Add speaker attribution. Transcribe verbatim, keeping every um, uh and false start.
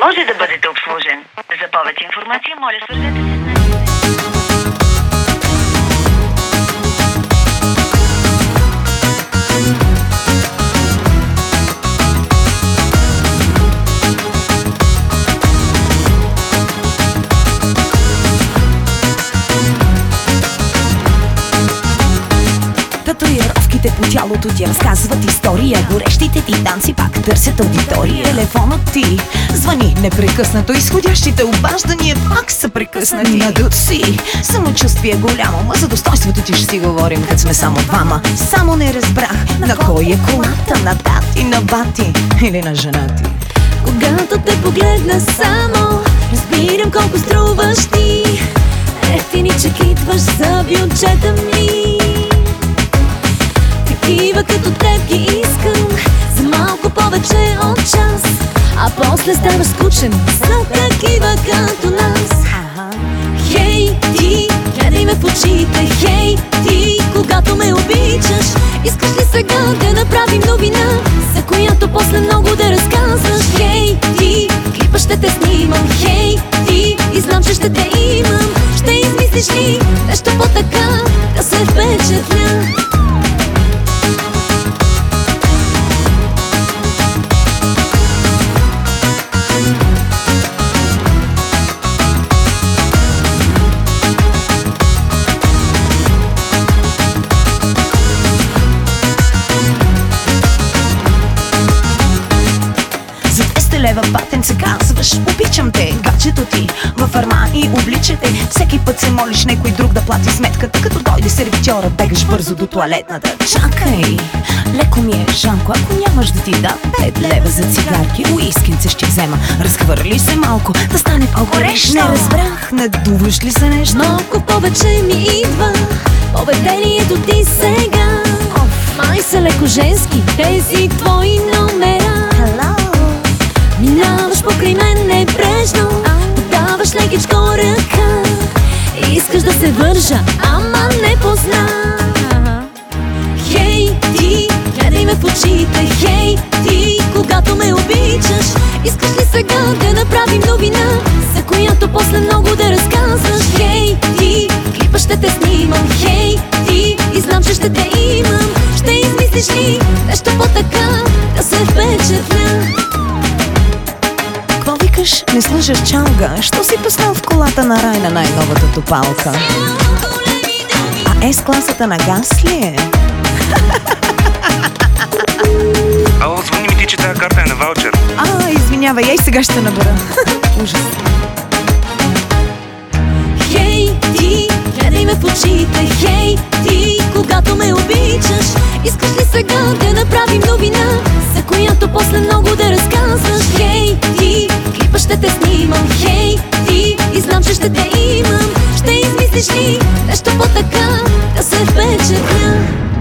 Speaker 1: може да бъдете обслужен. За повече информация, моля свържете се с нас.
Speaker 2: Татуировките по тялото ти разказват история. Горещите ти танци пак търсят аудитория. Телефонът ти звъни непрекъснато. Изходящите обаждания пак са прекъснати. Надут си, самочувствие голямо. Ма за достойството ти ще си говорим, като сме само двама. Само не разбрах на кой е колата, на тати, на бати или на жена ти.
Speaker 3: Когато те погледна само, разбирам колко струваш ти. Ефтини чекитваш за бюджета ми. Такива като теб ги искам за малко повече от час, а после ставаш скучен за такива като нас. Хей, ти, гледай ме в очите. Хей, ти, когато ме обичаш, искаш ли сега да направим новина, за която после много да разказваш? Хей, ти, в клипа ще те снимам. Хей, ти, и знам, че ще те имам. Ще измислиш ли нещо по-така да се впечатля?
Speaker 2: Лева патен се казваш, обичам те, гаджето ти във Армани обличате. Всеки път се молиш някой друг да плати сметката. Като дойде сервитьора, бегаш бързо до туалетната. Чакай, леко ми е Жанко, ако нямаш да ти да пет лева за цигарки, уискинце ще взема. Разхвърли се малко, да стане по-горещо. Не разбрах, надуваш ли се нещо?
Speaker 3: Малко повече ми идва поведението ти сега. Май са леко женски тези твои номера. Минаваш покрай мен небрежно, подаваш лекичко ръка. Искаш да се вържа, ама не позна. Хей, ти, гледай ме в очите. Хей, ти, когато ме обичаш, искаш ли сега да направим новина, за която после много да разказваш? Хей, ти, в клипа ще те снимам. Хей, ти, и знам, че ще те имам. Ще измислиш ли нещо по-така да се впечатля?
Speaker 2: Не слушаш чалга, що си пуснал в колата на Райна най-новата топалка? А С-класата на газ ли е?
Speaker 4: Ало, звъни ми ти, че тази карта е на ваучер.
Speaker 2: А, извинявай, ей сега ще набера. Ужас.
Speaker 3: Хей, ти, гледай ме в очите. Хей, ти, когато ме обичаш, искаш ли сега да направим новина, за която после много да разказваш? Хей, ти, в клипа ще те снимам. Хей, ти, и знам, че ще те имам. Ще измислиш ли нещо по-така да се впечатля?